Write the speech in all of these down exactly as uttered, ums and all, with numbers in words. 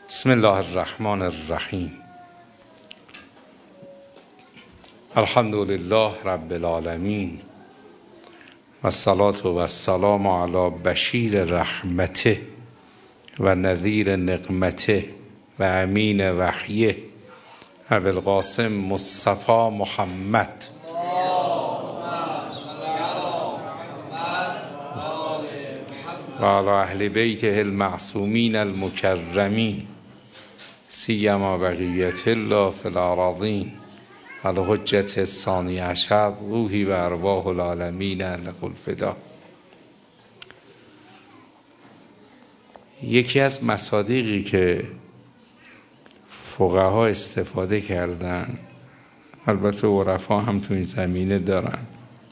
بسم الله الرحمن الرحیم. الحمد لله رب العالمین و الصلاة و السلام علی بشیر رحمته و نذیر نقمته و امین وحیه ابوالقاسم مصطفی محمد و علی اهل بیته المعصومین المکرمین سیما بقیت الله فی الارضین الحجة الثانی عشر روحی و ارواح العالمین له الفدا. یکی از مصادیقی که فقها استفاده کردن، البته عرفا هم تو این زمینه دارن،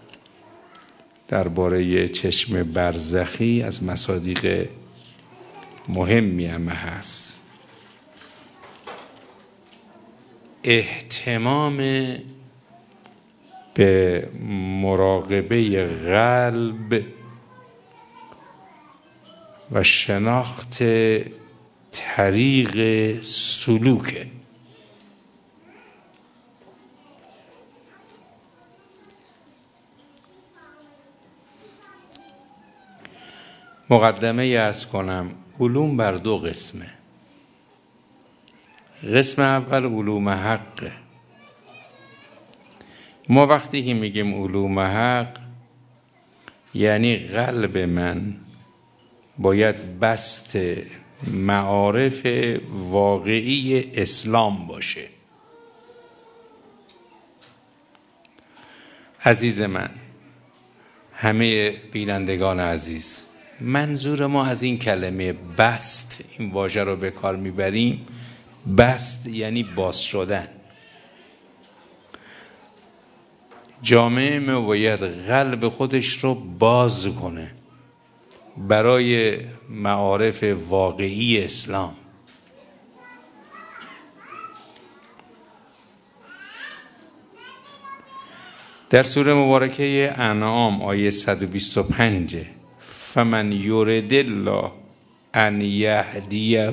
درباره چشم برزخی از مصادیق مهمی هم هست. اهتمام به مراقبه قلب و شناخت طریق سلوک. مقدمه عرض کنم، علوم بر دو قسمه. قسم اول علوم حق. ما وقتی که میگیم علوم حق یعنی قلب من باید بست معارف واقعی اسلام باشه. عزیز من، همه بینندگان عزیز، منظور ما از این کلمه بست، این واژه رو به کار میبریم، بست یعنی باز شدن. جامعه ما باید قلب خودش رو باز کنه برای معارف واقعی اسلام. در سوره مبارکه انعام آیه صد و بیست و پنج، فمن یرد الله ان یهدیه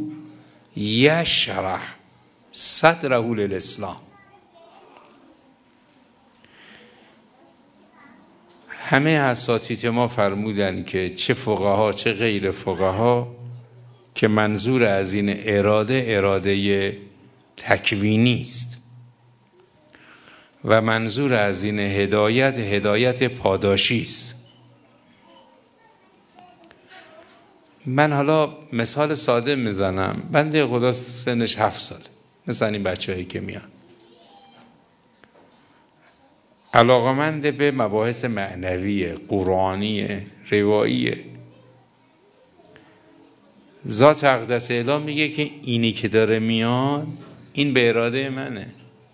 یشرح صدره للاسلام. همه اساتید ما فرمودن که چه فقها چه غیر فقها که منظور از این اراده اراده تکوینی است و منظور از این هدایت هدایت پاداشی است. من حالا مثال ساده میزنم. بنده خدا سنش هفت ساله، مثلا این بچه هایی که میان علاقمند به مباحث معنوی، قرآنی، روایی. ذات اقدس الهی میگه که اینی که داره میاد این به اراده منه.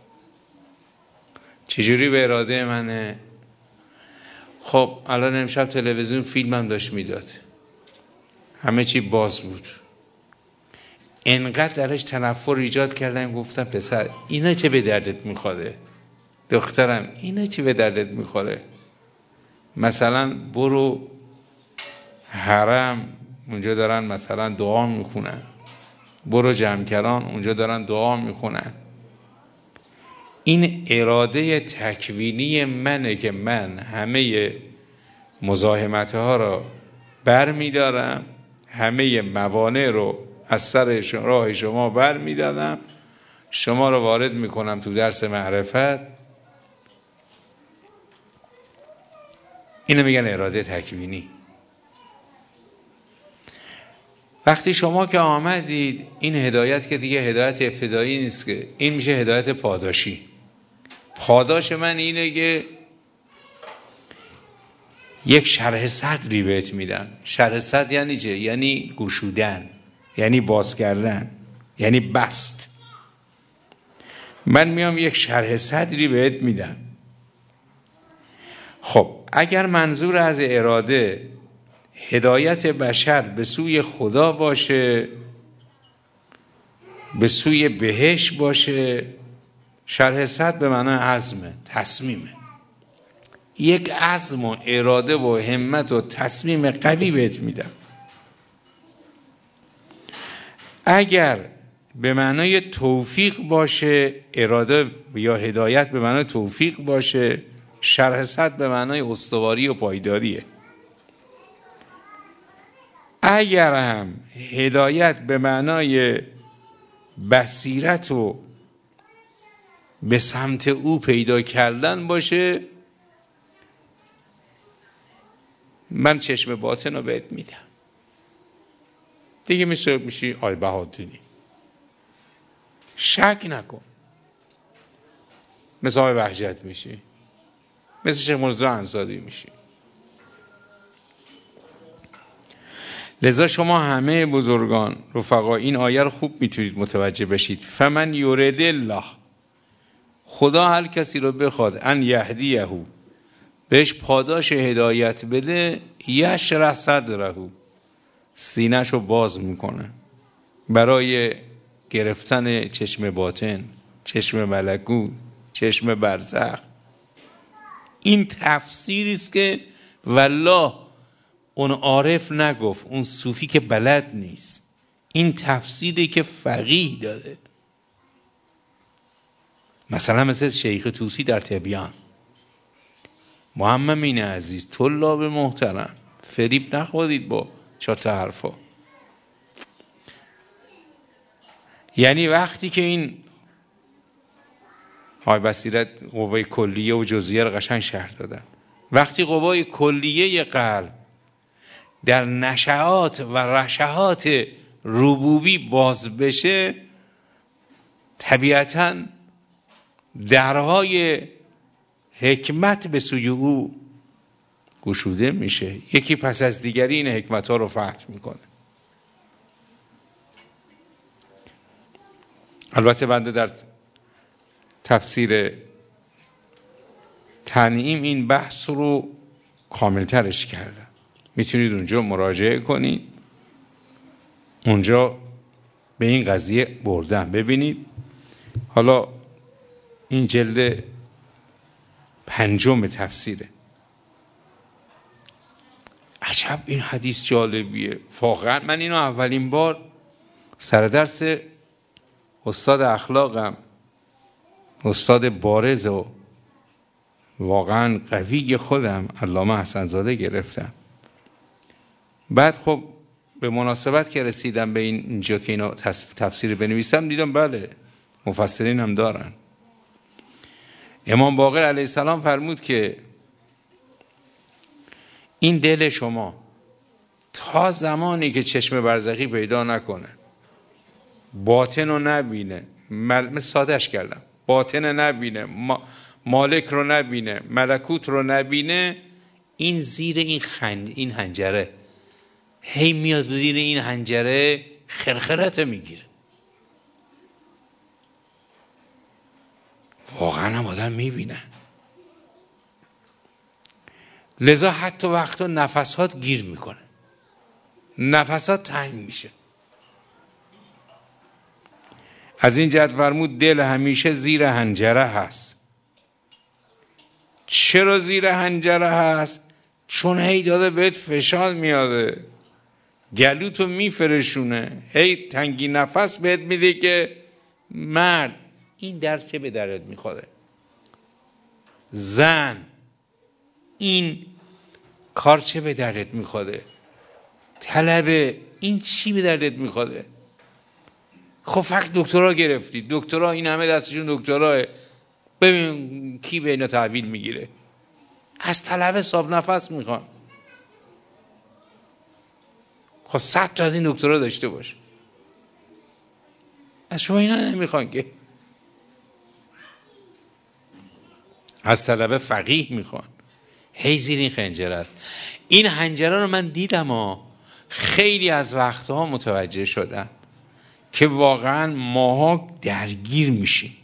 چجوری به اراده منه؟ خب الان امشب تلویزیون فیلم هم داشت میداد، همه چی باز بود، انقدر درش تنفر ایجاد کردن، گفتم پسر اینا چه به دردت میخوره؟ دخترم اینا چه به دردت میخوره؟ مثلا برو حرم، اونجا دارن مثلا دعا میخونن، برو جمکران، اونجا دارن دعا میخونن. این اراده تکوینی منه که من همه مزاحمت ها رو بر میدارم، همه موانع رو از سر راه شما بر میدادم، شما رو وارد میکنم تو درس معرفت. اینو میگن اراده تکوینی. وقتی شما که آمدید، این هدایت که دیگه هدایت ابتدایی نیست، که این میشه هدایت پاداشی. پاداش من اینه که یک شرح صدری بهت میدم. شرح صدر یعنی چه؟ یعنی گشودن، یعنی باز کردن، یعنی بست. من میام یک شرح صدری بهت میدم. خب اگر منظور از اراده هدایت بشر به سوی خدا باشه، به سوی بهشت باشه، شرح صدر به معنی عزمه، تصمیمه. یک عزم و اراده و همت و تصمیم قوی بهت میدم. اگر به معنای توفیق باشه، اراده یا هدایت به معنای توفیق باشه، شرح صدر به معنای استواری و پایداریه. اگر هم هدایت به معنای بصیرت و به سمت او پیدا کردن باشه، من چشم باطن رو بهت میدم. دیگه میشه میشی آی بهادری، شک نکن، مثل آی وحجت میشی، مثل شیخ مرتضی انصاری میشی. لذا شما همه بزرگان رفقا این آیه رو خوب میتونید متوجه بشید. فمن یرید الله، خدا هر کسی رو بخواد ان یهدیه، بهش پاداش هدایت بده، یشرح صدره، سینه‌ش رو باز میکنه برای گرفتن چشم باطن، چشم ملکوت، چشم برزخ. این تفسیری است که والله اون عارف نگفت، اون صوفی که بلد نیست، این تفسیری که فقیه داده. مثلا مثل شیخ طوسی در تبیان. محمدین عزیز، طلاب محترم، فریب نخورید با چهار حرفا. یعنی وقتی که این های بصیرت قوای کلیه و جزئیه رو قشنگ شرح دادن، وقتی قوای کلیه قلب در نشعات و رشحات ربوبی باز بشه، طبیعتاً درهای حکمت به سوی او گشوده میشه، یکی پس از دیگری این حکمت ها رو فتح میکنه. البته بنده در تفسیر تنعیم این بحث رو کامل ترش کردم، میتونید اونجا مراجعه کنید، اونجا به این قضیه بردم. ببینید حالا این جلد پنجم تفسیره. عجب این حدیث جالبیه واقعا. من اینو اولین بار سر درس استاد اخلاقم، استاد بارز و واقعا قوی خودم علامه حسن زاده گرفتم. بعد خب به مناسبت که رسیدم به این اینجا که اینو تفسیر بنویسم، دیدم بله مفسرین هم دارن. امام باقر علیه السلام فرمود که این دل شما تا زمانی که چشم برزخی پیدا نکنه، باطن رو نبینه، مثل سادش کردم، باطن نبینه، مالک رو نبینه، ملکوت رو نبینه، این زیر این خن این حنجره هی میاد زیر این حنجره خرخرت میگیره. واقعا هم آدم میبینه. لذا حتی وقتا نفسات گیر میکنه، نفسات تنگ میشه. از این جهت فرمود دل همیشه زیر حنجره هست. چرا زیر حنجره هست؟ چون هی داده بهت فشار میاده، گلوتو میفرشونه، هی تنگی نفس بهت میده که مرد این در چه به درت میخوره، زن این کار چه به دردت میخوره، طلبه این چی به دردت میخوره. خب فقط دکترا گرفتی، دکترا این همه دستشون دکتراه، ببین کی به اینا تحویل میگیره. از طلبه صاحب نفس میخوان. خب صد تا از این دکترا داشته باش، از شما اینا نمیخوان که. از طلبه فقیه میخوان، هی زیر این خنجر است. این حنجره رو من دیدم ها، خیلی از وقتها متوجه شدم که واقعا ماها درگیر میشیم،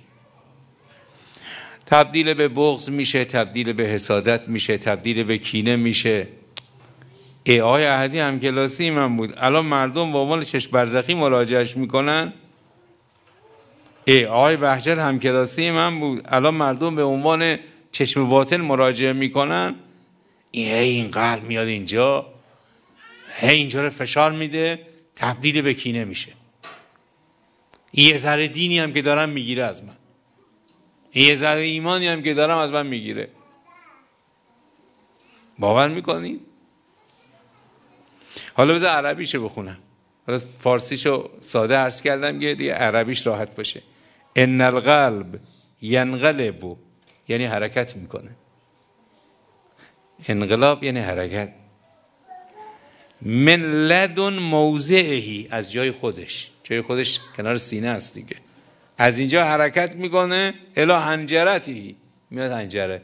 تبدیل به بغض میشه، تبدیل به حسادت میشه، تبدیل به کینه میشه. ای آقای احدی هم کلاسی من بود، الان مردم با عنوان چشم برزخی مراجعهش میکنن. ای آقای بهجت هم کلاسی من بود، الان مردم به عنوان چشم باطن مراجعه میکنن. این هی این قلب میاد اینجا، هی اینجا رو فشار میده، تبدیل به کینه میشه. این یه ذره دینی هم که دارم میگیره از من، این یه ذره ایمانی هم که دارم از من میگیره. باور میکنید؟ حالا بذار عربیشو بخونم، حالا فارسیشو ساده عرض کردم که دیگه عربیش راحت باشه. ان القلب ینقلب، یعنی حرکت میکنه. انقلاب یعنی حرکت. من لدن موضعهی، از جای خودش، جای خودش کنار سینه است دیگه، از اینجا حرکت میکنه الی حنجرتی، میاد حنجره.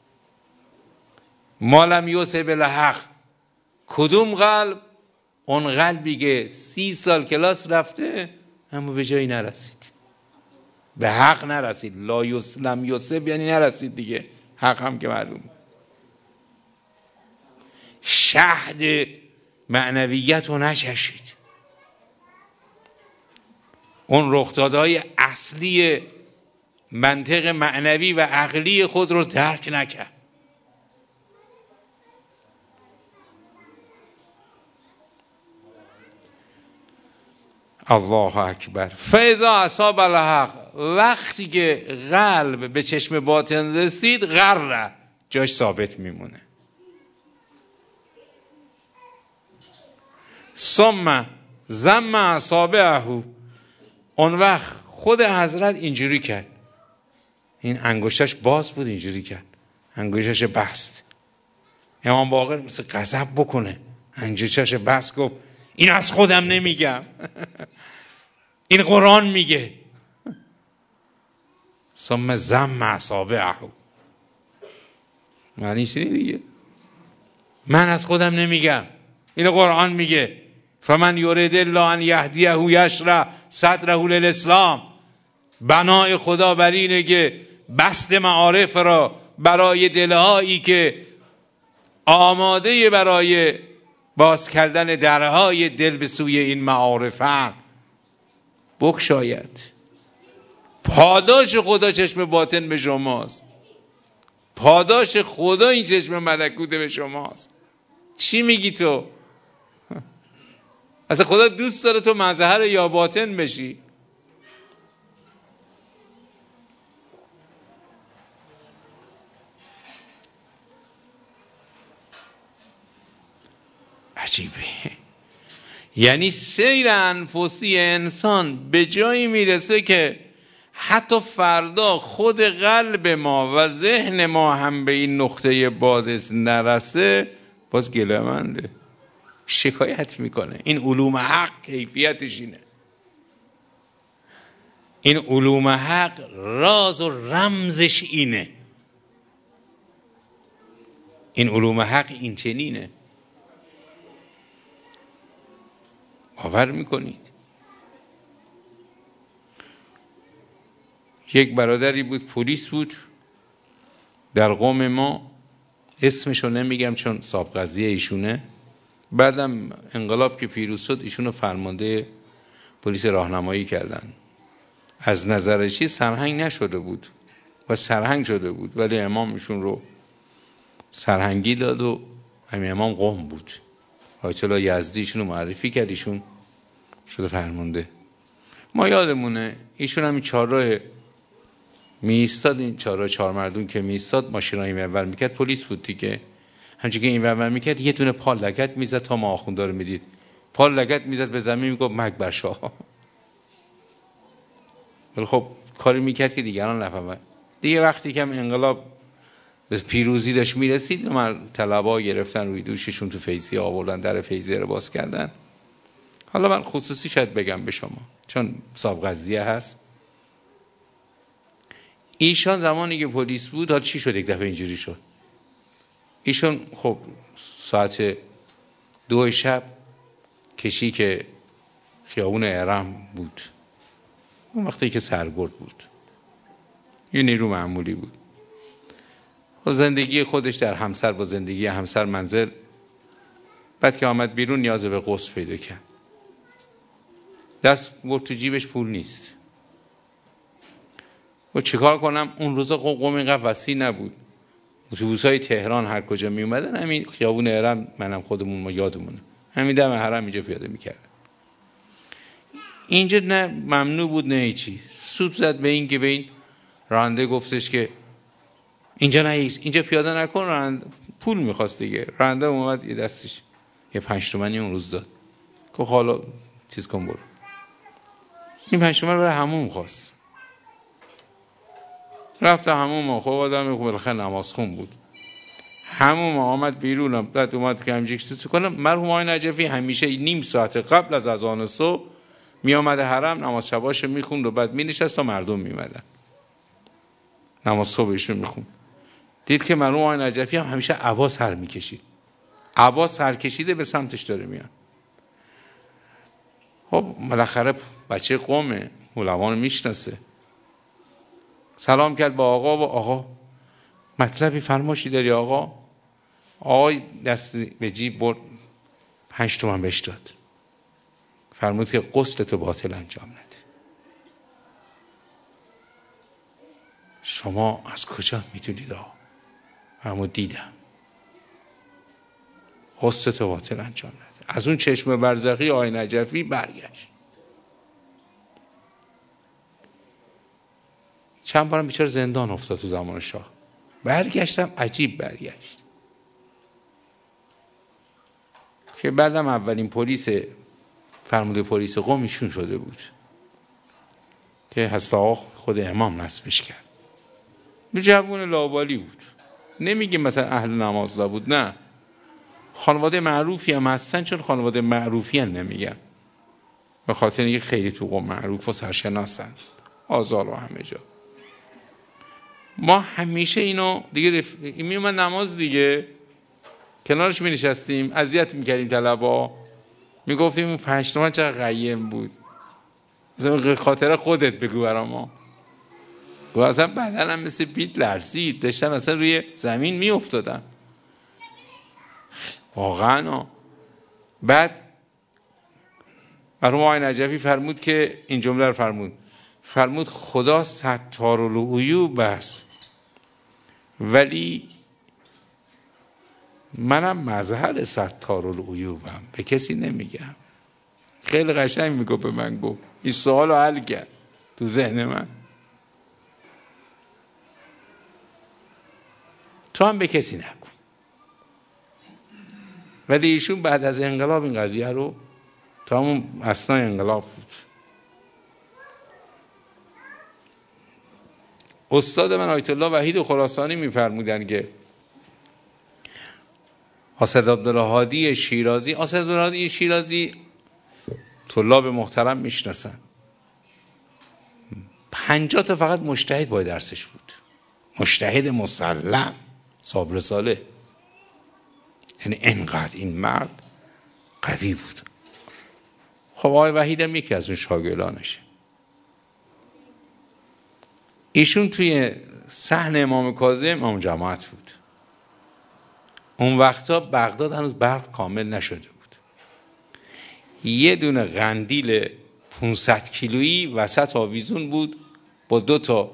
مالم یوسف الحق، کدوم قلب؟ اون قلبی که سی سال کلاس رفته اما به جایی نرسید، به حق نرسید. لا یسلم یوسف یعنی نرسید دیگه، حق هم که معلوم. شهد معنویت رو نچشید، اون رخدادهای اصلی منطق معنوی و عقلی خود رو درک نکرد. الله اکبر. فاذا اصاب الحق، وقتی که قلب به چشم باطن رسید، غره، جاش ثابت میمونه. ثم ضم اصابعه، اون وقت خود حضرت اینجوری کرد، این انگشتاش باز بود اینجوری کرد، انگشتاش بست. امام باقر مثل غضب بکنه انگشتاش بست، گفت این از خودم نمیگم این قرآن میگه. ثم ضم اصابعه، معنیش اینه دیگه، من از خودم نمیگم، این قرآن میگه. فمن یرید الله ان یهدیه یشرح صدره للاسلام. بنای خدا بر اینه که بست معارف را برای دلهایی که آماده برای باز کردن درهای دل به سوی این معارفن بگشاید. پاداش خدا چشم باطن به شماست، پاداش خدا این چشم ملکوت به شماست. چی میگی تو؟ اصلا خدا دوست داره تو مظهر یا باطن بشی. عجیبه. یعنی سیر انفسی انسان به جایی میرسه که حتی فردا خود قلب ما و ذهن ما هم به این نقطه بادس نرسه، باز گله‌منده، شکایت میکنه. این علوم حق کیفیتش اینه. این علوم حق راز و رمزش اینه. این علوم حق این چنینه. باور میکنید؟ یک برادری بود، پلیس بود در قوم ما، اسمشو نمیگم چون سابقه قضیه ایشونه. بعدم انقلاب که پیروز شد ایشونو فرمانده پلیس راهنمایی کردن. از نظر چی سرهنگ نشده بود و سرهنگ شده بود، ولی امام ایشون رو سرهنگی داد و همین امام قوم بود. آیت الله یزدی ایشونو معرفی کرد، ایشون شده فرمانده. ما یادمونه ایشون همین چهارراه میستاد، این چهارراه چهار مردون که میستاد ماشینای منور میکرد، پلیس بود دیگه. همچون که این ور میکرد یه دونه پا لگت میزد تا ما آخوندا رو میدید، پا لگت میزد به زمین میگفت مرگ بر شاه. ولی خب کاری میکرد که دیگران نفهمن دیگه. وقتی که هم انقلاب به پیروزی داشت میرسید، من طلبا گرفتن روی دوششون تو فیضیه آوردن، در فیضیه رو باز کردن. حالا من خصوصی شاید بگم به شما چون سابقه قضیه هست. ایشان زمانی که پلیس بود، حالا چی شد یک دفعه اینجوری شد؟ ایشون خب ساعت دو شب کشی که خیابون ارم بود، اون وقتی که سرگرد بود، یه نیرو معمولی بود، و زندگی خودش در همسر با زندگی همسر منزل. بعد که آمد بیرون نیاز به غسل پیدا کرد، دست برد تو جیبش پول نیست. و چیکار کنم؟ اون روزا قوم اینقدر وسیع نبود، اتوبوس‌های تهران هر کجا می اومدن همین خیابون ارم، منم خودمون ما یادمونه همین دم حرم اینجا پیاده می‌کردن. اینجا نه ممنوع بود نه چی. سود زد به این که به این راننده گفتش که اینجا نیست، اینجا پیاده نکن، راننده پول میخواست دیگه. راننده اومد یه دستش یه پنج تومانی اون روز داد که حالا چیز کن برو. این پنج تومن برای همون خواست. رفت همون، خب آدم بالاخره نماز خون بود. همون آمد بیرون، بعد اومد که همینجوری چیز کنه. مرحوم آقای نجفی همیشه نیم ساعت قبل از اذان صبح می آمد حرم، نماز شباشو میخوند و بعد می نشست تا مردم میمدن نماز صبحشون میخوند. دید که مرحوم آقای نجفی هم همیشه عبا سر میکشید، عبا سر کشیده به سمتش داره میاد. خب بالاخره بچه قومه، علما رو میشناسه. سلام کرد با آقا و آقا مطلبی فرماشی داری آقا؟ آقای دست به جیب برد، پنج تومن بهش داد، فرمود که غسلتو باطل انجام نده. شما از کجا میتونید آقا؟ فرمود دیدم. غسلتو باطل انجام نده. از اون چشم برزخی آقای نجفی برگشت. چند بارم بیچاره زندان افتاد تو زمان شاه. برگشتم عجیب برگشت که بعدم اولین پلیس فرمانده پلیس قم ایشون شده بود که حضرت آقا خود امام نصبش کرد. به جوون لاوالی بود، نمیگه مثلا اهل نماز بود، نه، خانواده معروفی هم هستن، چون خانواده معروفی هم نمیگن به خاطر اینکه خیلی تو قم معروف و سرشناسن، آزار و همه جا. ما همیشه اینو دیگه رف... این میومد نماز دیگه کنارش می نشستیم، اذیت میکردیم طلبا، میگفتیم پنج تومن چقدر قیم بود، مثلا خاطره خودت بگو برا ما. و اصلا بدنم مثل پیت لرزید، داشتم اصلا روی زمین می افتادم واقعا. بعد مرحوم آقای نجفی فرمود که این جمله رو فرمود، فرمود خدا ستار العیوب است ولی منم مظهر ستار العیوبم، به کسی نمیگم. خیلی قشنگ میگو به من گفت، این سوال رو حل کرد تو ذهن من. تو هم به کسی نگو. ولی ایشون بعد از انقلاب این قضیه رو، تا همون اثنای انقلاب بود، استاد من آیت الله وحید خراسانی میفرمودن که اسد عبدالهادی شیرازی، اسد عبدالهادی شیرازی طلاب محترم میشناسن، پنجاه تا فقط مجتهد باید درسش بود، مجتهد مسلم صاحب رساله. یعنی انقدر این مرد قوی بود. خب آقای وحید هم یکی از اون شاگردانشه. ایشون توی صحن امام کاظم امام جماعت بود. اون وقتا بغداد هنوز برق کامل نشده بود. یه دونه قندیل پانصد کیلویی وسط آویزون بود با دو تا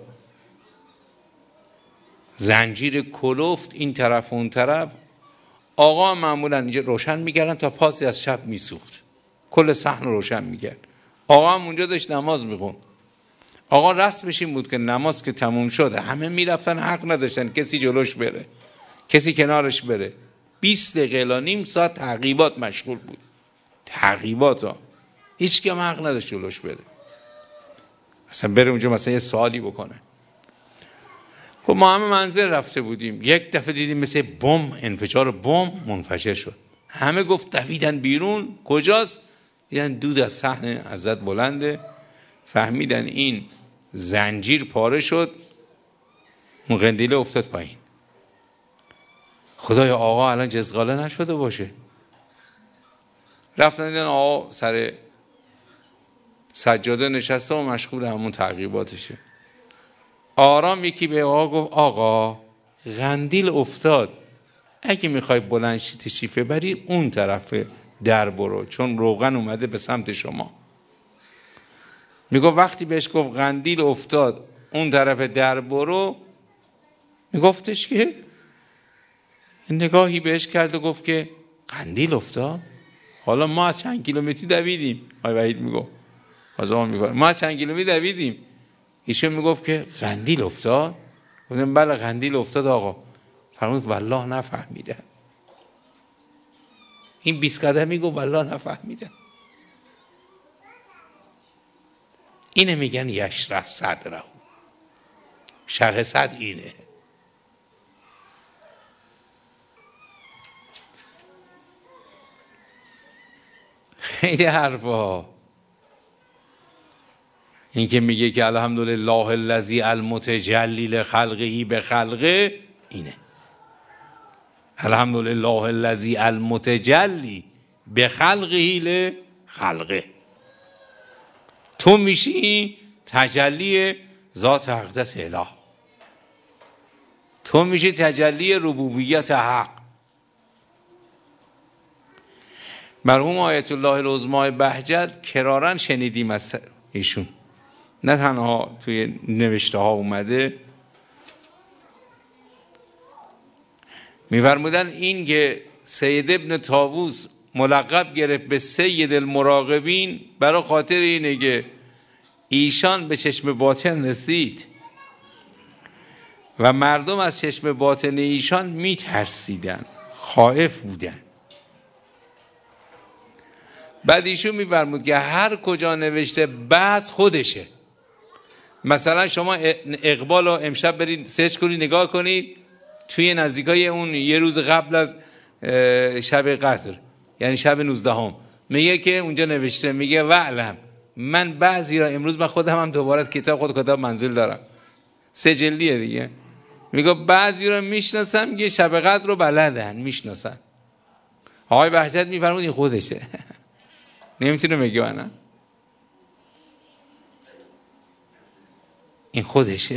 زنجیر کلفت این طرف و اون طرف. آقا معمولا اینجا روشن میکردن تا پاسی از شب میسوخت، کل صحن روشن میکرد. آقا هم اونجا داشت نماز میخوند. آقا رسمش این بود که نماز که تموم شده همه میرفتن، حق نداشتن کسی جلوش بره، کسی کنارش بره. بیست دقیقه الی نیم ساعت تعقیبات مشغول بود. تعقیبات ها هیچ کی هم حق نداشت جلوش بره، مثلا بره اونجا مثلا یه سوالی بکنه. خب ما همه منزل رفته بودیم، یک دفعه دیدیم مثل بم، انفجار بم منفجر شد. همه گفت دویدن بیرون. کجاست؟ دیدن دود از صحن عزت بلنده. فهمیدن این زنجیر پاره شد، اون قندیله افتاد پایین. خدای آقا الان جزغاله نشده باشه. رفتن دیدن آقا سر سجاده نشسته و مشغول همون تعقیباتشه. آرام یکی به آقا گفت آقا قندیل افتاد، اگه میخوای بلند شی تشریف بری اون طرف در برو، چون روغن اومده به سمت شما. میگو وقتی بهش گفت قندیل افتاد اون طرف در برو، میگفتش که نگاهی بهش کرد و گفت که قندیل افتاد؟ حالا ما از چند کیلومتری دویدیم. آقای وحید میگو آقا میکنه. ما چند کیلومتر دویدیم، ایشون میگفت که قندیل افتاد. گفتم بله قندیل افتاد آقا. فرمود والله نفهمیدم. این بیست قدمی گفت والله نفهمیدم. اینه میگن یشرح صدره. شرح صدر اینه. خیلی حرفا. این که میگه که الحمدلله الذی المتجلی لخلقه بخلقه، اینه الحمدلله الذی المتجلی بخلقه لخلقه. تو میشی تجلی ذات اقدس اله، تو میشی تجلی ربوبیت حق. مرحوم آیت الله العظما بهجت کرارن شنیدیم از ایشون، نه تنها توی نوشته ها اومده، میفرمودن این که سید ابن طاووس ملقب گرفت به سید المراقبین برای خاطر اینه که ایشان به چشم باطن رسید و مردم از چشم باطن ایشان میترسیدن، خائف بودن. بعد ایشون میفرمود که هر کجا نوشته بعض خودشه. مثلا شما اقبال رو امشب برید سرچ کنید نگاه کنید، توی نزدیکای اون یه روز قبل از شب قدر یعنی شب نوزدهم میگه که اونجا نوشته، میگه وعلم من بعضی را امروز من خودم هم دوباره کتاب خود کتاب منزل دارم سه جلدیه دیگه، میگه بعضی را میشناسم، میگه شب قدر رو بلدن میشناسن. آقای بهجت میفرمود این خودشه. نمیتونه میگه من این خودشه.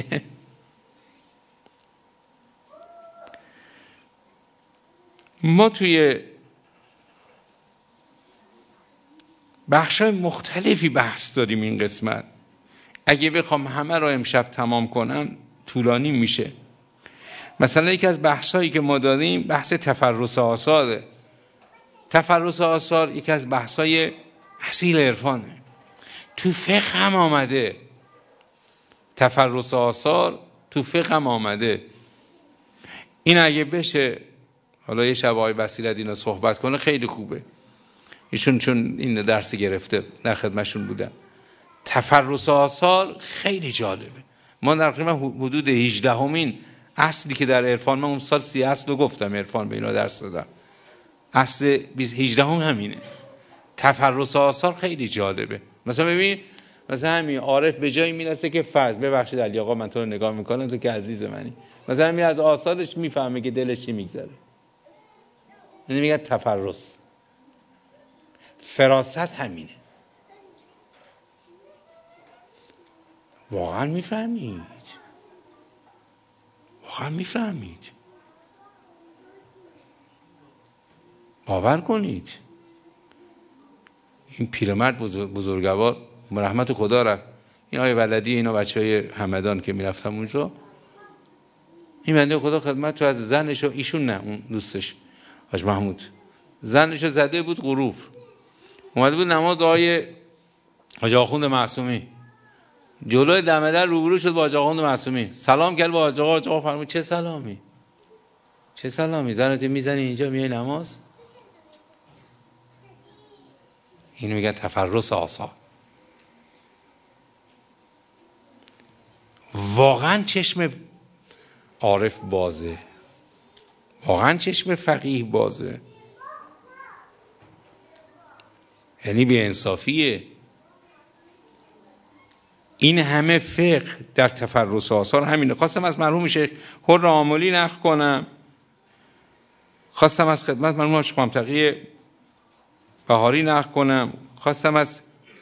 ما توی بخشای مختلفی بحث داریم این قسمت. اگه بخوام همه رو امشب تمام کنم طولانی میشه. مثلا یکی از بحثایی که ما داریم بحث تفرس آثاره. تفرس آثار یکی از بحثای اصیل عرفانه، تو فقه هم آمده. تفرس آثار تو فقه هم آمده. این اگه بشه حالا یه شب آقای بصیرت اینا صحبت کنه خیلی خوبه. ایشون چون این درس گرفته در خدمتشون بودم. تفرس آثار خیلی جالبه. ما تقریبا حدود هجدهمین اصلی که در عرفان، من اون سال سی اصل رو گفتم عرفان به اینا درس دادم، اصل هجدهم همینه. تفرس آثار خیلی جالبه. مثلا ببین مثلا همین عارف به جایی میرسه که فرض، ببخشید علی آقا من تو رو نگاه میکنم تو که عزیز منی، مثلا همین از آثارش میفهمه که دلش چی میگذره. یعنی میگه تفرس. فراست همینه. واقعا میفهمید، واقعا میفهمید، باور کنید. این پیرمرد بزرگ بزرگوار رحمت خدا رفت، این آقای ولدی اینا بچه های همدان که میرفتم اونجا، این بنده خدا خدمت تو از زنشو، ایشون نه اون دوستش حاج محمود، زنشو زده بود غروب، اومده بود نماز آقای حاج آخوند معصومی، جلوی دم در روبرو شد با حاج آخوند معصومی، سلام کرد با حاج آقا. حاج آقا فرمود چه سلامی چه سلامی زنت میزنی اینجا میای نماز؟ اینو میگن تفرس آثار. واقعا چشم عارف بازه، واقعا چشم فقیه بازه، یعنی بی انصافیه. این همه فقه در تفرس آثار همینه. خواستم از مرحوم شیخ حر آملی نقل کنم، خواستم از خدمت مرحوم حاج منتقی بهاری نقل کنم، خواستم از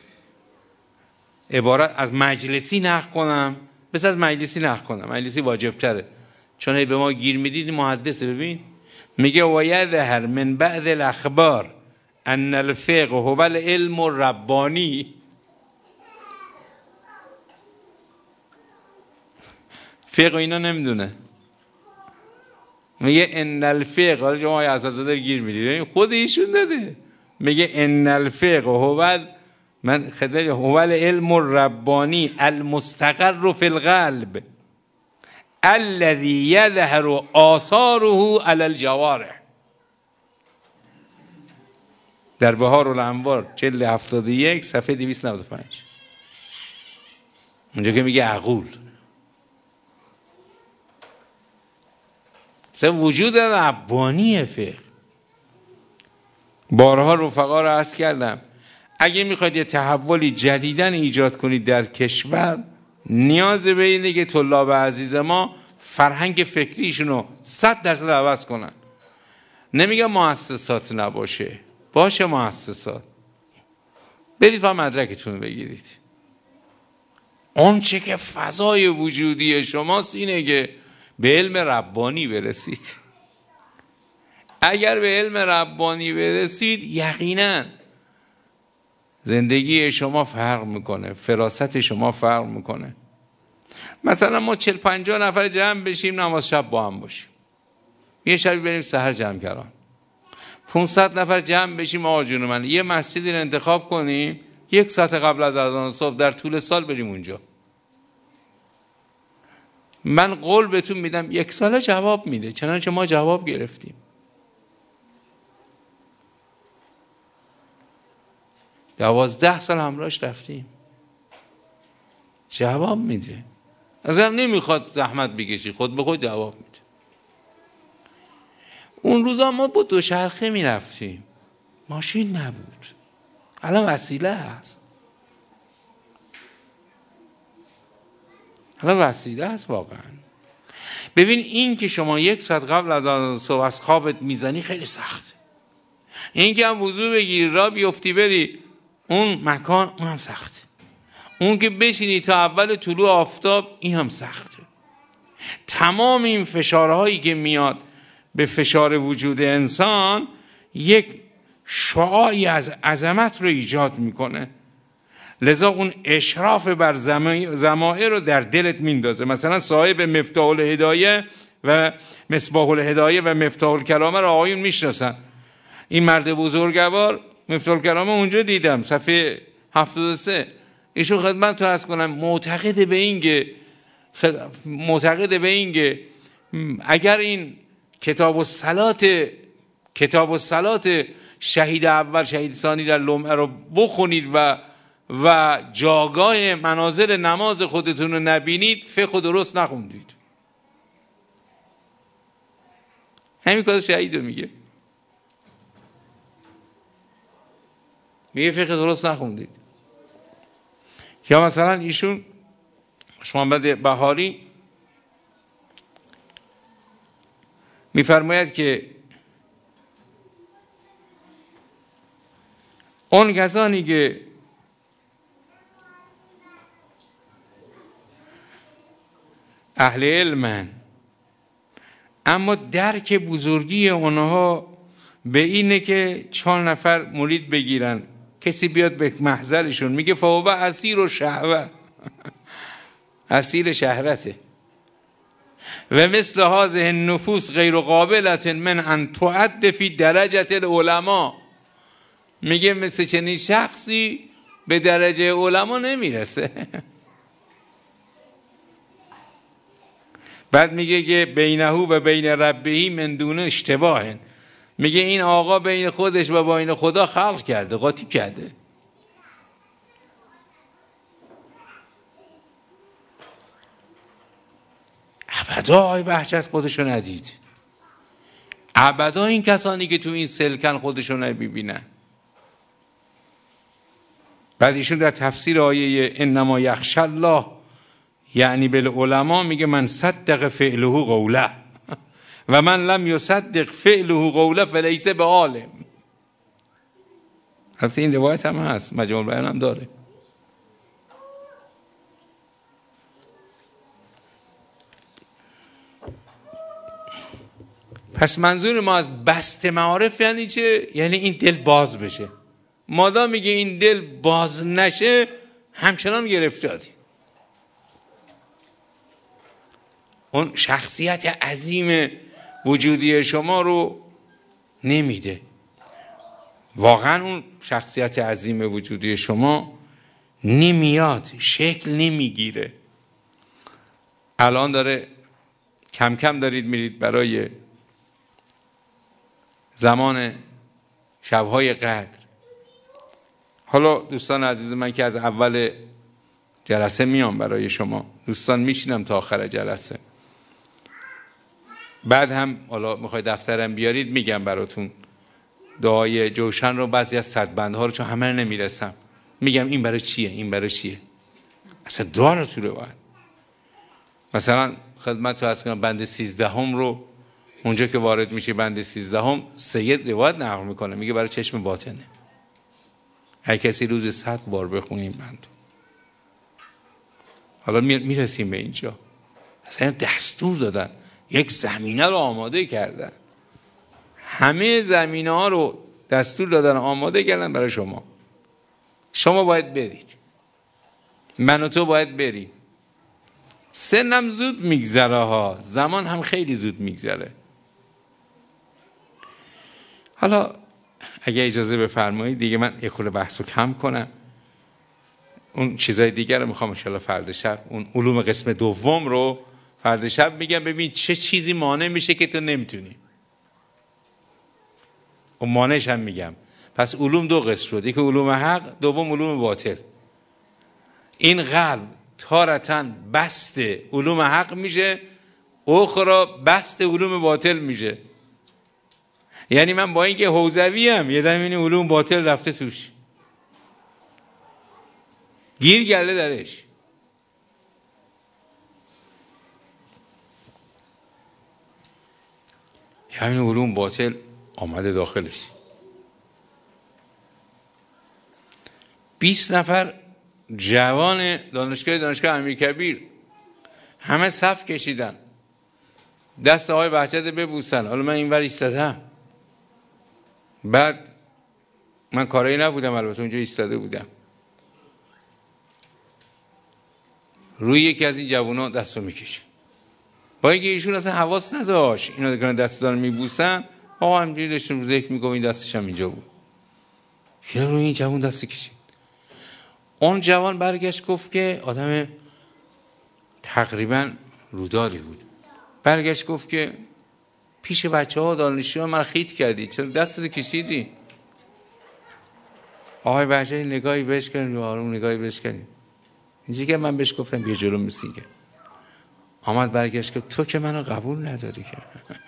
عبارت از مجلسی نقل کنم، بس از مجلسی نقل کنم، مجلسی واجب تره چون هی به ما گیر میدید. محدثه ببین میگه و یظهر من بعض الاخبار ان الفقه هو العلم الربانی. فقه اینا نمیدونه، میگه ان الفقه، حالا شما اساسا گیر میدید خود ایشون داده، میگه ان الفقه هو من خدای هو العلم الربانی المستقر فی القلب الذی یظهر آثاره علی الجوارح. در بهار الانوار جلد هفتاد و یک صفحه دویست و نود و پنج اونجا که میگه عقول مثلا وجود ربانی فقه. بارها رفقا رو عرض کردم اگه میخواید یه تحولی جدیدن ایجاد کنید در کشور، نیاز به اینه که طلاب عزیز ما فرهنگ فکریشون رو صد درصد عوض کنن. نمیگم مؤسسات نباشه، باشه مؤسسات، برید و مدرکتون رو بگیرید. اون چه که فضای وجودی شماست اینه که به علم ربانی برسید. اگر به علم ربانی برسید یقینا زندگی شما فرق میکنه، فراست شما فرق میکنه. مثلا ما چل پنجاه نفر جمع بشیم نماز شب با هم باشیم، یه شبی بریم سحر جمع کردن. پانصد نفر جمع بشیم آقا جون من یه مسجدی رو انتخاب کنیم یک ساعت قبل از اذان صبح در طول سال بریم اونجا. من قول بهتون میدم یک سال جواب میده، چنانچه ما جواب گرفتیم. دوازده سال همراهش رفتیم، جواب میده. اصلا نمیخواد زحمت بکشی، خود به خود جواب میده. اون روزا ما با دوچرخه میرفتیم، ماشین نبود، الان وسیله هست. الان وسیله هست واقعا. ببین این که شما یک ساعت قبل از آن صبح از خوابت میزنی خیلی سخته. این که هم وضو بگیری را بیفتی بری اون مکان، اون هم سخته. اون که بشینی تا اول طلوع آفتاب، این هم سخته. تمام این فشارهایی که میاد به فشار وجود انسان یک شعاعی از عظمت رو ایجاد میکنه. لذا اون اشراف بر ضمائر رو در دلت میندازه. مثلا صاحب مفتاح الهدایه و مصباح الهدایه و مفتاح الکرامه رو آقایون میشناسن. این مرد بزرگوار مفتاح الکرامه اونجا دیدم صفحه هفتاد و سه. ایشون خدمت تو عرض کنم معتقد به این که خد... معتقد به این که اگر این کتاب الصلات کتاب الصلات شهید اول شهید ثانی در لمعه رو بخونید و و جاگاه منازل نماز خودتون رو نبینید، فقه درست نخوندید. همین کار شهید رو میگه میگه فقه درست نخوندید. یا مثلا ایشون محمد بهاری میفرماید که اون کسانی که اهل علمن اما درک بزرگی اونها به اینه که چهار نفر مرید بگیرن، کسی بیاد به محضرشون میگه فهو اسیر و شهوت اسیر شهوته و مثل هذه النفوس غیر قابلة من ان تعد فی درجه العلماء. میگه مثل چنین شخصی به درجه علما نمیرسه. بعد میگه که بینه و بین ربه من دون اشتباه. میگه این آقا بین خودش و بین خدا خلق کرده، قاطی کرده. ابدا آی بهجت خودشو ندید. ابدا این کسانی که تو این سلکن خودشو نمیبینن. بعد ایشون در تفسیر آیه انما یخشی الله یعنی بالعلماء میگه من صدق فعله قوله و من لم یصدق فعله قوله فلیس بعالم. البته این روایت هم هست، مجموع البیان هم داره. پس منظور ما از بسط معارف یعنی چه؟ یعنی این دل باز بشه. مادام میگه این دل باز نشه همچنان گرفتاری. اون شخصیت عظیم وجودی شما رو نمیده. واقعا اون شخصیت عظیم وجودی شما نمیاد، شکل نمیگیره. الان داره کم کم دارید میرید برای زمان شبهای قدر. حالا دوستان عزیز من که از اول جلسه میام برای شما، دوستان میشینم تا آخر جلسه، بعد هم حالا میخوای دفترم بیارید میگم براتون دعای جوشن رو، بعضی از صدبندها رو چون همه نمیرسم میگم این برای چیه، این برای چیه، اصلا داره تو روایت. مثلا خدمت تو از کنم بند سیزدهم رو اونجا که وارد میشه بند سیزدهم سید روایت نقل میکنه، میگه برای چشم باطنه. هر کسی روز صد بار بخونه این بند. حالا میرسیم به اینجا، اصلا دستور دادن، یک زمینه رو آماده کردن، همه زمینه ها رو دستور دادن آماده کردن برای شما. شما باید برید، من و تو باید بریم. سنم زود میگذره ها، زمان هم خیلی زود میگذره. حالا اگه اجازه بفرمایید دیگه من یک خورده بحث رو کم کنم. اون چیزای دیگر رو میخوام ان شاءالله فردا شب، اون علوم قسم دوم رو فردا شب میگم، ببین چه چیزی مانع میشه که تو نمیتونی. اون مانعش هم میگم. پس علوم دو قسم شد، یکی علوم حق، دوم علوم باطل. این قلب تارتاً بست علوم حق میشه، اخرى بست علوم باطل میشه. یعنی من با اینکه حوزوی ام یه دم این علوم باطل رفته توش، گیر کرده درش. یعنی علوم باطل آمده داخلش. بیست نفر جوان دانشگاه دانشگاه امیرکبیر همه صف کشیدن، دست آقای بهجت ببوسن. حالا من این ور ایستادم، بعد من کاری نبودم، البته اونجا ایستاده بودم، روی یکی از این جوونا دستو میکشه، با اینکه ایشون اصلا حواس نداشت اینا دارن دست دارن میبوسن. آقا همینجوری داشتم روز یک میگم این دستش هم اینجا بود، یه روی این جوون دست کشید. اون جوان برگشت گفت که آدم تقریبا روداری بود، برگشت گفت که پیش بچه ها دانشجوها من خیت کردی، چرا دستت کشیدی؟ آقای بهجت نگاهی بهش کردن، آروم نگاهی بهش کردن، اینجوری که من بهش گفتم بیا جلو میسیگه. آمد برگشت که تو که منو قبول نداری که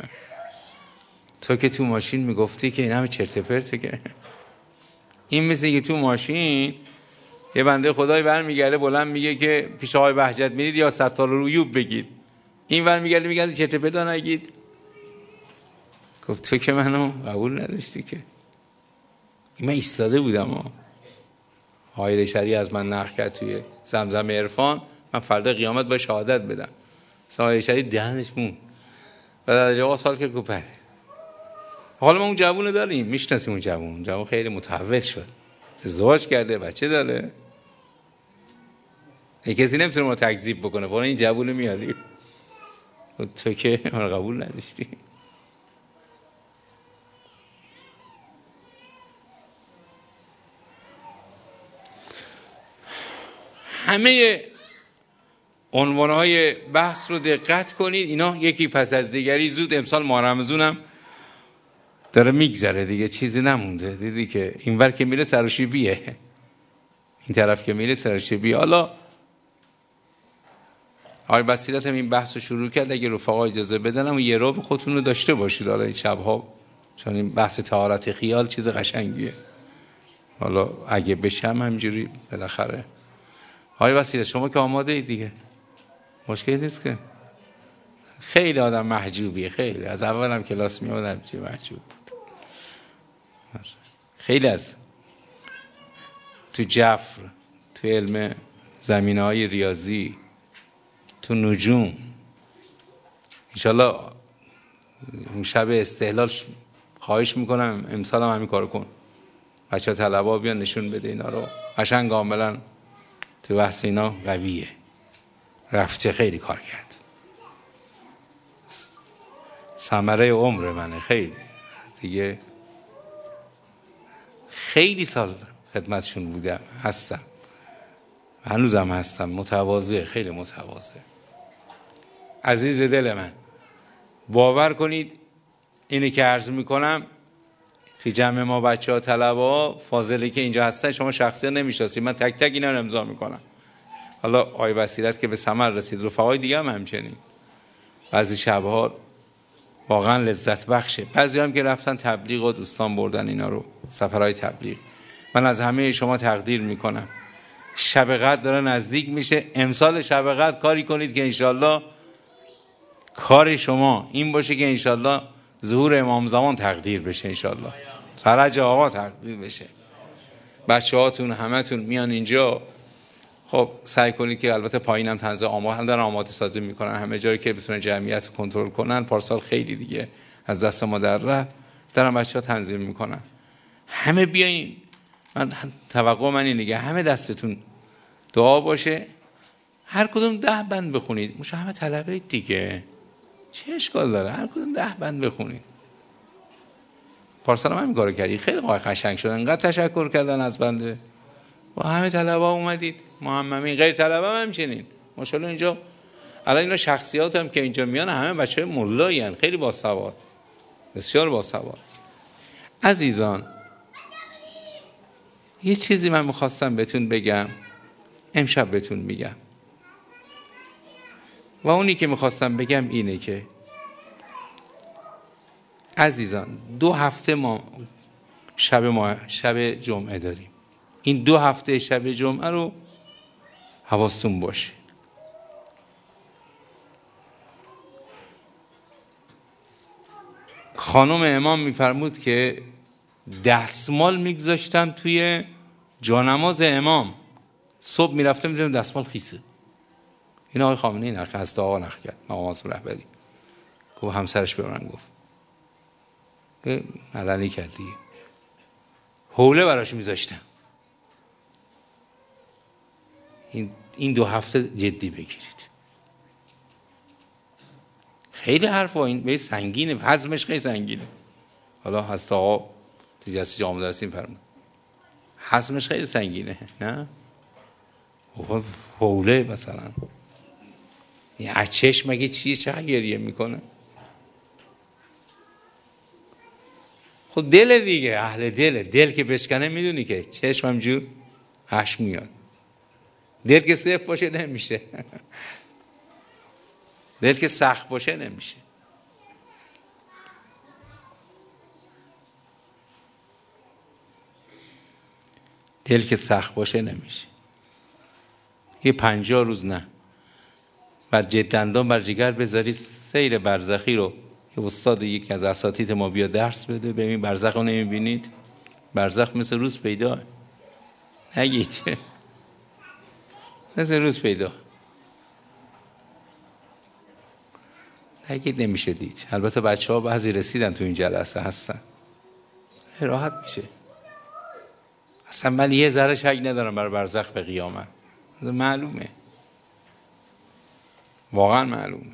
تو که تو ماشین میگفتی که این همه چرت پرته که این مثل که تو ماشین یه بنده خدای برمیگرده بلند میگه که پیش آقای بهجت میرید یا ستار رویوب بگید، این ور میگرده میگه چرت پرت نگید. گفت تو که منو قبول نداشتی که. من ایستاده بودم ها، حایل شریع از من نقل کرد توی زمزم عرفان، من فردا قیامت با شهادت بدم. حایل شریع دهنش مون و در جواب سال که گفت حالا ما اون جوون داریم، میشناسیم اون جوون، اون جوون خیلی متحول شد، ازدواج کرده، بچه داره، یک کسی نمیتونه ما تکذیب بکنه. فلان این جوون میادی تو که من قبول نداشتی. همه عنوانهای بحث رو دقت کنید، اینا یکی پس از دیگری. زود امسال ماه رمضانم داره میگذره دیگه، چیزی نمونده. دیدی که این ور که میره سرشیبیه، این طرف که میره سرشیبیه. حالا آقای بصیرت هم این بحث رو شروع کرد، اگه رفقا اجازه بدن هم یه رو به خودتون رو داشته باشید حالا این شبها، چون این بحث طهارت خیال چیز قشنگیه. حالا اگه بشم همینجوری بالاخره. آقای بصیرت شما که آماده اید دیگه، مشکلی نیست که. خیلی آدم محجوبیه، خیلی از اول هم کلاس می آمدم چه محجوب بود. خیلی از تو جفر، تو علم زمینه های ریاضی، تو نجوم، انشالله اون شب استهلال خواهش میکنم امسال هم همین کارو کن، بچه ها طلبه ها بیان نشون بده اینا رو. قشنگ کاملا تو بحث اینا قویه، رفته خیلی کار کرد، ثمره عمر منه خیلی دیگه. خیلی سال خدمتشون بودم، هستم، هنوزم هستم، متواضع، خیلی متواضع. عزیز دل من، باور کنید اینی که عرض میکنم توی جمع ما بچه ها طلبه ها فاضلی که اینجا هستن شما شخصی ها نمیشناسید، من تک تک اینا رو امضا میکنم. حالا آی بصیرت که به ثمر رسید، رفقای دیگه هم همچنین. بعضی شبها واقعا لذت بخشه. بعضی هم که رفتن تبلیغ و دوستان بردن اینا رو، سفرهای تبلیغ. من از همه شما تقدیر میکنم. شب قدر داره نزدیک میشه. امسال شب قدر کاری کنید که انشالله کار شما این باشه که انشالله ظهور امام زمان تقدیر بشه، انشالله فرج آقا تقدیر بشه. بچه هاتون همه تون میان اینجا، خب سعی کنید که البته پایینم تنظیم آماده هم دارن، آماده سازی میکنن همه جایی که بتونن جمعیت رو کنترل کنن. پارسال خیلی دیگه از دست ما در رفت، دارن بچه ها تنظیم میکنن. همه بیاین، من توقع من اینه که همه دستتون دعا باشه، هر کدوم ده بند بخونید. مشه همه طلبه دیگه، چه اشکال داره هر کدوم ده بند بخونید. پارسال هم همین کارو کردی، خیلی قشنگ شد، انقدر تشکر کردن از بنده. با همه طلبه اومدید، معممین، غیر طلبه هم همچنین. ماشاءالله اینجا الان اینا شخصیات هم که اینجا میان همه بچه‌های مولایی ان، خیلی باسواد، بسیار باسواد. عزیزان یه چیزی من میخواستم بهتون بگم، امشب بهتون میگم، و اونی که میخواستم بگم اینه که عزیزان دو هفته ما شب ما شب جمعه داریم. این دو هفته شب جمعه رو حواستون باشه. خانم امام میفرمود که دستمال میگذاشتم توی جانماز امام، صبح میرفتم میدونم دستمال خیسه. این آقای خامنه‌ای نرخ هست، آقا نرخ کرد، آقا مازم رهبری گفت، همسرش به من گفت مدنی کرد دیگه، حوله براش میذاشتم. این این دو هفته جدی بگیرید، خیلی حرفا این به سنگینه، هضمش خیلی سنگینه. حالا هست آقا تجسس جامعه درسیم فرمود، هضمش خیلی سنگینه، نه حوله مثلا این اچش مگه چیه، چقدر گریه میکنه. خود دل دیگه، اهل دل، دل که بشکنه میدونی که چشم همجور هش میاد. دل که صفر باشه نمیشه دل که سخت باشه نمیشه. دل که سخت باشه نمیشه. یه پنجاه روز نه بر جدندان بر جگر بذاری سیر برزخی رو، که استاد یکی از اساتید ما بیا درس بده، ببین برزخ رو نمیبینید، برزخ مثل روز پیدا، نگید مثل روز پیدا، نگید نمیشه دید. البته بچه ها بعضی رسیدن تو این جلسه هستن، راحت میشه. اصلا من یه ذره شک ندارم برای برزخ به قیامت، معلومه، واقعا معلومه.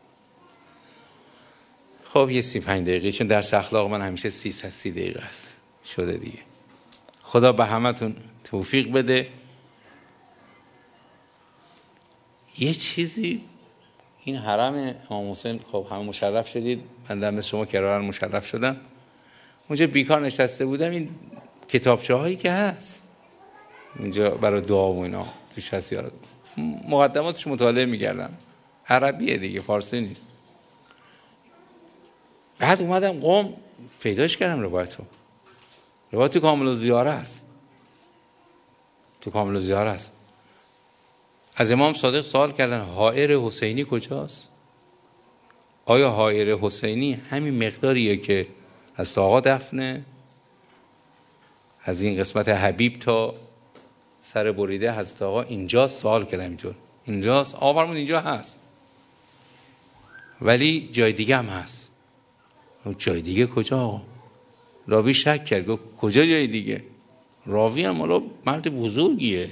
خب یه سی پنج دقیقه، چون درس اخلاق من همیشه سی سی دقیقه است شده دیگه. خدا به همتون توفیق بده. یه چیزی این حرم امام حسین، خب همه مشرف شدید، من دم شما کرارن مشرف شدم. اونجا بیکار نشسته بودم، این کتابچه هایی که هست اینجا برای دعا و اینا توش هست، یارو مقدماتش مطالعه می‌کردم، عربیه دیگه، فارسی نیست. بعد اومدم قم پیداش کردم روایت رو، روایت تو کامل الزیاره است، تو کامل الزیاره است. از امام صادق سوال کردن حائر حسینی کجاست؟ آیا حائر حسینی همین مقداریه که از آقا دفنه، از این قسمت حبیب تا سر بریده حضرت آقا اینجاست؟ سوال کردم اینطور، اینجاست؟ آقا فرمود اینجا هست، ولی جای دیگه هم هست. جای دیگه کجا آقا؟ راوی شک کرد، گفت کجا جای دیگه؟ راوی هم حالا مرد بزرگیه،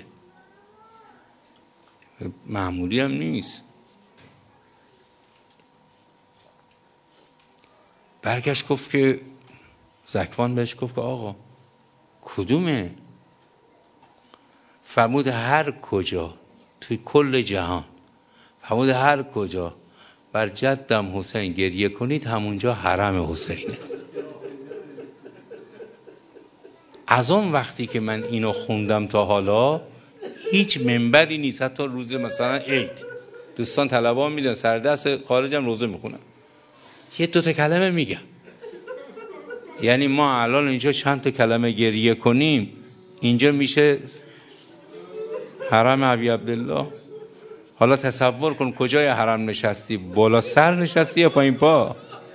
معمولی هم نیست. برگشت گفت که زکوان بهش گفت که آقا کدومه؟ فرمود هر کجا توی کل جهان، فرمود هر کجا بر جدم حسین گریه کنید همونجا حرم حسینه. از اون وقتی که من اینو خوندم تا حالا هیچ منبری نیست، حتی روز مثلا عید دوستان طلبا میدن سر دست خارجم روزه میخونن، یه دو تا کلمه میگم. یعنی ما الان اینجا چند تا کلمه گریه کنیم اینجا میشه حرم ابی عبدالله. حالا تصور کن کجای حرم نشستی، بالا سر نشستی یا پایین پا؟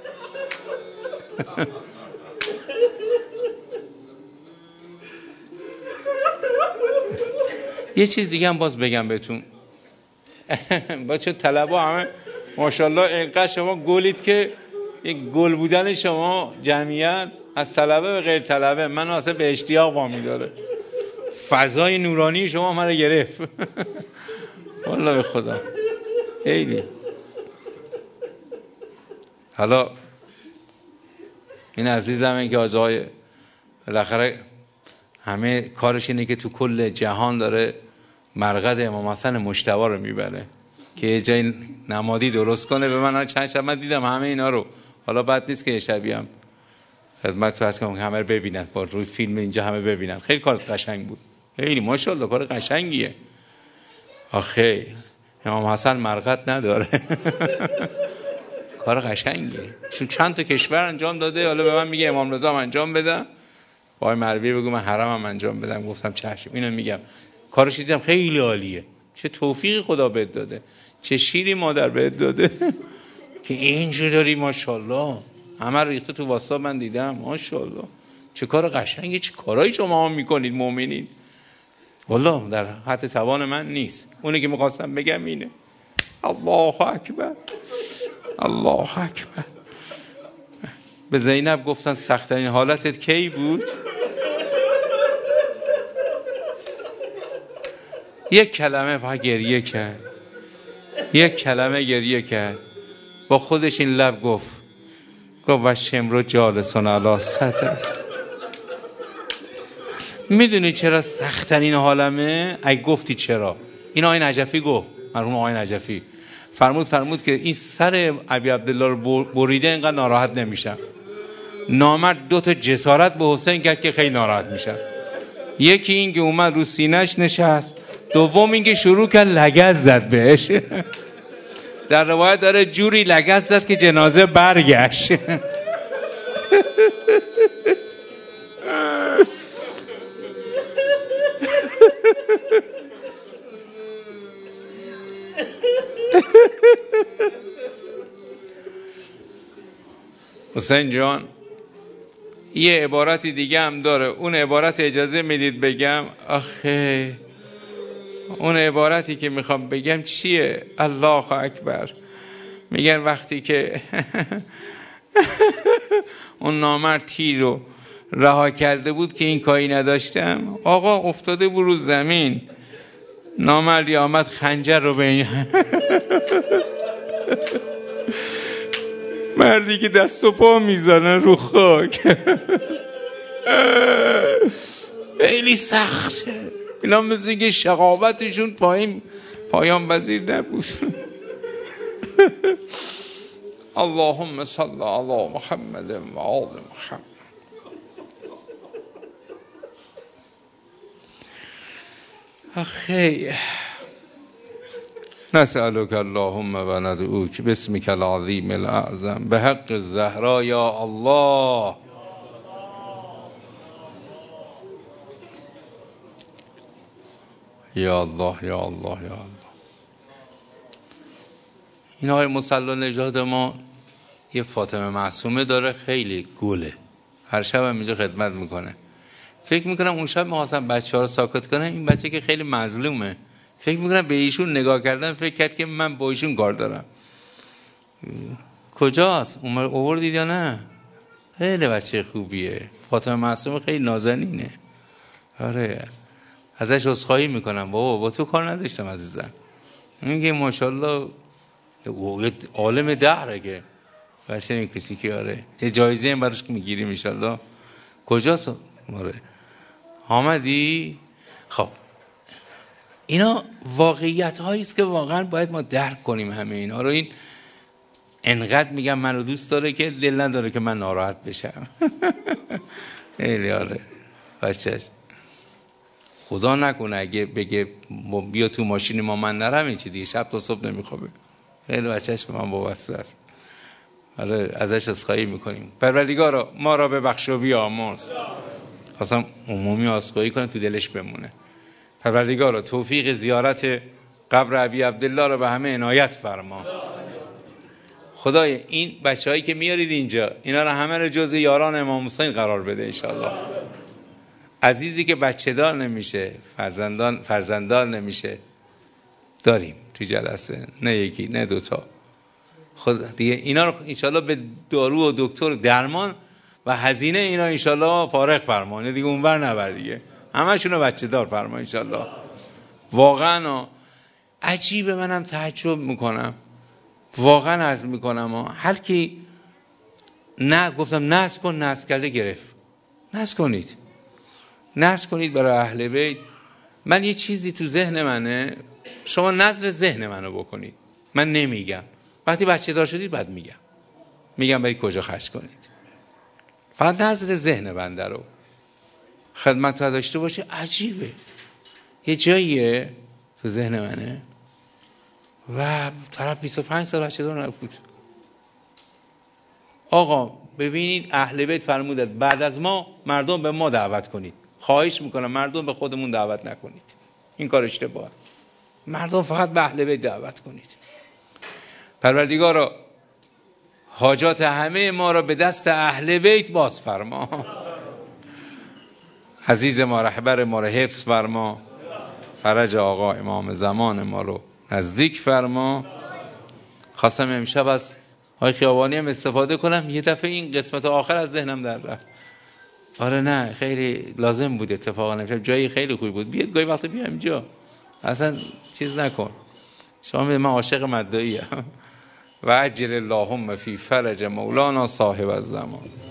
یه چیز دیگه هم باز بگم بهتون، بچه طلبا همه ماشاءالله اینقدر شما گلید که یک گل بودن شما جمعیت از طلبه به غیر طلبه من اصلا به اشتیاق وامی داره. فضای نورانی شما من رو گرفت. والله به خدا خیلی. حالا این عزیزم که آجای بالاخره همه کارش اینه که تو کل جهان داره مرقد امام حسن مجتبی رو میبره که یه جای نمادی درست کنه. به من چند شب من دیدم همه اینا رو، حالا بد نیست که یه شبی هم خدمت تو هست که همه رو ببینن، با روی فیلم اینجا همه ببینن. خیلی کارت قشنگ بود، خیلی ماشاءالله کار قشنگیه. آخه امام حسن مرقد نداره. کار قشنگیه، چون چند تا کشور انجام داده. حالا به من میگه امام رضا هم انجام بدم، با آقای مروی بگو من حرمم انجام بدم. گفتم چشم. اینو میگم کارش دیدم خیلی عالیه. چه توفیقی خدا بهت داده، چه شیری مادر بهت داده که اینجوری داری. ماشاءالله همه ریخته تو واسا من دیدم. ماشاءالله چه کار قشنگی، چه کارایی شما هم میکنید مؤمنین. والله در حد توان من نیست. اونی که میخواستم بگم اینه. الله اکبر، الله اکبر. به زینب گفتن سخت‌ترین حالتت کی بود؟ یک کلمه فقط گریه کرد، یک کلمه گریه کرد. با خودش این لب گفت گفت و شمرو جالسون علی سطر. میدونی چرا سخت‌ترین حالمه؟ اگه گفتی چرا، این آقای نجفی گفت، مرحوم آقای نجفی فرمود فرمود که این سر ابی عبدالله رو بریده اینقدر ناراحت نمیشم. نامرد دو تا جسارت به حسین کرد که خیلی ناراحت میشم. یکی این که اومد رو سینه‌اش نشست، دوم این که شروع کرد لگد زد بهش. در روایت داره جوری لگد زد که جنازه برگشت. حسین جان یه عبارتی دیگه هم داره. اون عبارت اجازه میدید بگم؟ آخه اون عبارتی که میخوام بگم چیه؟ الله اکبر. میگن وقتی که اون نامرد تیر رو رها کرده بود که این کاری نداشتم، آقا افتاده بود رو زمین، نامردی آمد خنجر رو به این مردی که دست و پا میزنن رو خاک. خیلی سخته. اینا مثل که شقاوتشون پایین پایان پذیر نبود. اللهم صل علی محمد و آل محمد. آخی نسألك اللهم و ندعوک باسمک العظیم الاعظم به حق الزهرا یا الله. یا الله یا الله یا الله. این آقای مصلی نژاد ما یه فاطمه معصومه داره، خیلی گله، هر شب هم اینجا خدمت میکنه. فکر میکنم اون شب میخواستم بچه ها رو ساکت کنم، این بچه که خیلی مظلومه، فکر میکنم به ایشون نگاه کردن فکر کرد که من با ایشون کار دارم. کجاست؟ عمر آوردید یا نه؟ خیلی بچه خوبیه، فاطمه معصومه خیلی نازنینه. آره ازش عذرخواهی میکنم، بابا با تو کار نداشتم عزیزم. میگه ماشاءالله عالم دهره که بچه این کسی که آره یه جایزه هم براش میگیریم ان شاء الله. کجاست؟ آره آمدی؟ خب اینا واقعیت هایی است که واقعا باید ما درک کنیم همه اینا رو. این انقدر میگم منو دوست داره که دل نداره که من ناراحت بشم. خیلی آره بچهش خدا نکنه اگه بگه بیا تو ماشین ما من نرم این چی دیگه شب تا صبح نمیخوابه. خیلی بچهش به من وابسته است. آره ازش عذرخواهی میکنیم. پروردگارا ما را ببخش و بیامرز. خواستم عمومی عذرخواهی کنم تو دلش بمونه. پروردگارا توفیق زیارت قبر ابی عبدالله رو به همه عنایت فرما. خدای این بچه‌هایی که میارید اینجا اینا رو همه رو جز یاران امام حسین قرار بده انشالله. عزیزی که بچه دار نمیشه فرزندان فرزندان نمیشه داریم تو جلسه، نه یکی نه دوتا. خود دیگه اینا رو انشالله به دارو و دکتر درمان و هزینه اینا انشالله فارغ فرما، دیگه اونور نبر دیگه، همشون رو بچه دار فرما انشالله. واقعا عجیبه، منم تعجب میکنم واقعا عرض میکنم ها. هر کی نه گفتم نذر کن، نذر کرده گرفت. نذر کنید، نذر کنید برای اهل بیت. من یه چیزی تو ذهن منه، شما نذر ذهن منو بکنید. من نمیگم، وقتی بچه دار شدید بعد میگم میگم برای کجا خرج کنید. فقط نذر ذهن بنده رو خدمت رو داشته باشه. عجیبه یه جاییه تو ذهن منه و طرف بیست و پنج سال بچه دار نبود. آقا ببینید اهل بیت فرمودند بعد از ما مردم به ما دعوت کنید. خواهش میکنم مردم به خودمون دعوت نکنید، این کار اشتباهه. مردم فقط به اهل بیت دعوت کنید. پروردگارا حاجات همه ما را به دست اهل بیت باز فرما. عزیز ما رهبر ما را حفظ فرما. فرج آقا امام زمان ما رو نزدیک فرما. خواستم امشب از آقای خیابانی هم استفاده کنم، یه دفعه این قسمت آخر از ذهنم در رفت. آره نه خیلی لازم بود اتفاقا امشب، جایی خیلی خوبی بود. بیاد گاهی وقتا بیا اینجا، اصلا چیز نکن. شما من عاشق مدعی ام. و اجل اللهم فی فرج مولانا صاحب الزمان.